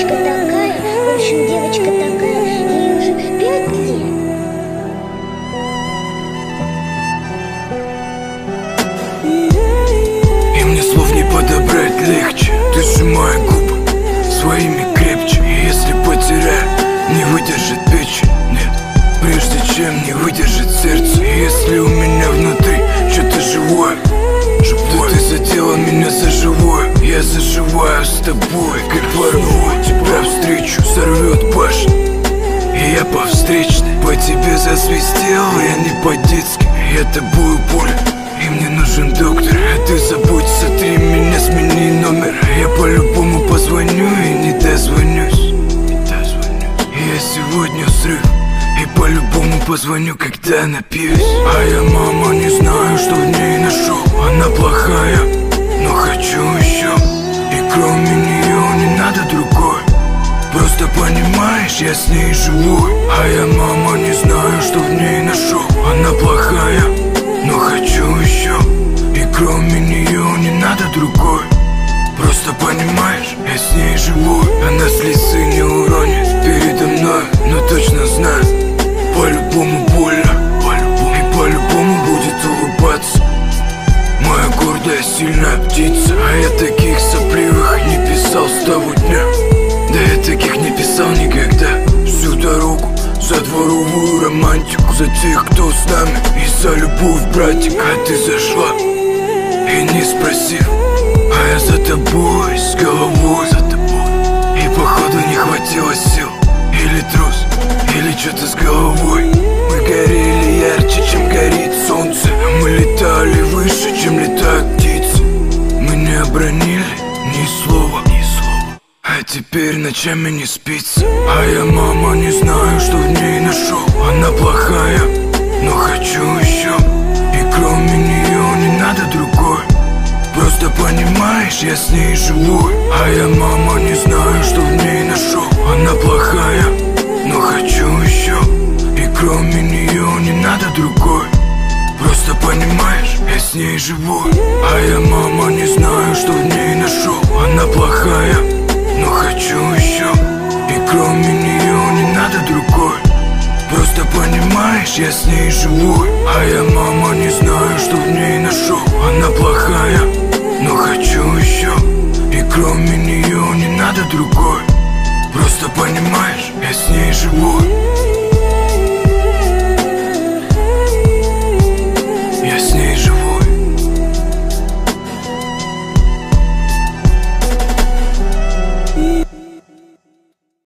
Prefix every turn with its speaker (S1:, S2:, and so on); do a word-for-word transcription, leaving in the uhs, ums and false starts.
S1: девочка такая, в общем, девочка такая, ей уже пять лет.
S2: И мне слов не подобрать легче. Ты сжимай губы своими крепче. И если потеряю, не выдержит печень. Нет, прежде чем не выдержит сердце. И если у меня внутри что-то живое, живое, то ты задела меня за живое. Я заживаю с тобой, как порву. Тебя встречу, сорвет башню, и я по встречной по тебе засвистел. Я не по-детски, я тобою болен, и мне нужен доктор. А ты забудь, сотри меня, смени номер. Я по-любому позвоню и не дозвонюсь. Я сегодня взрыв, и по-любому позвоню, когда напьюсь. А я, мама, не знаю, что в ней нашел. Она плохая, но хочу еще. И кроме нее не надо другой. Просто понимаешь, я с ней живу. А я, мама, не знаю, что в ней нашел. Она плохая, но хочу еще. И кроме нее не надо другой. Просто понимаешь, я с ней живу. Она слезы не уронит передо мной, но точно знаю, по-любому больно, по-любому. И по-любому будет улыбаться. Моя гордая, сильная птица. А я таких сопливых не писал с того дня. Да я таких не писал никогда. Всю дорогу за дворовую романтику, за тех, кто с нами, и за любовь, братик. А ты зашла и не спросив, а я за тобой, с головой за тобой. И походу не хватило сил. Или трус, или что-то с головой. Мы горели ярче, чем горит солнце. Мы летали выше, чем летают птицы. Мы не обронили ни слова, ни слова. А теперь ночами не спится. А я, мама, не знаю, что в ней нашел. Она плохая, но хочу еще. И кроме нее не надо другой. Просто понимаешь, я с ней живу. А я, мама, не знаю, что в ней нашел. Она плохая, но хочу еще. И кроме нее не надо другой. Просто понимаешь, я с ней живу. А я, мама, не знаю, что в ней нашел. Она плохая, но хочу еще. И кроме нее не надо другой. Просто понимаешь, я с ней живу. А я, мама, не знаю, что в ней нашел. Она плохая, но хочу еще. И кроме нее не надо другой. Просто понимаешь, я с ней живу.